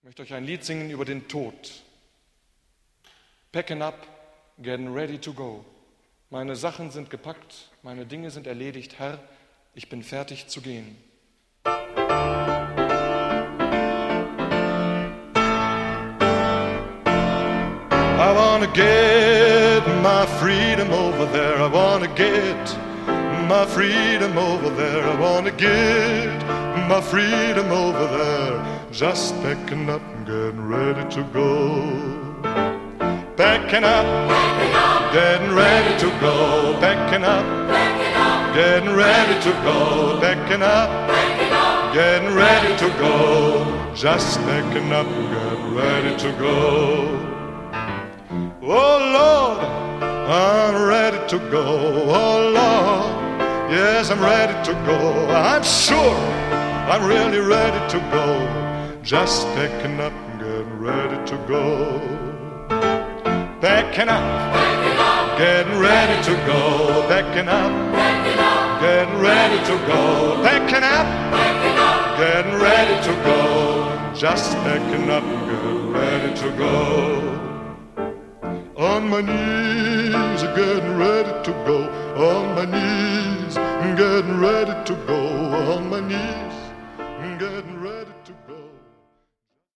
möchte euch ein Lied singen über den Tod. Packing up, getting ready to go. Meine Sachen sind gepackt, meine Dinge sind erledigt, Herr, ich bin fertig zu gehen. I wanna get my freedom over there. I wanna get my freedom over there. I wanna get my freedom over there. Just packing up and getting ready to go. Packing up, getting ready to go. Packing up, getting ready to go. Packing up, getting ready to go. Just packing up and getting ready to go. Oh Lord, I'm ready to go. Oh Lord, yes, I'm ready to go. I'm sure I'm really ready to go. Just packing up and getting ready to go. Packing up, getting ready to go. Packing up, getting ready to go. Packing up, getting ready to go. Just packing up and getting ready to go. On my knees, getting ready to go. On my knees, getting ready to go. On my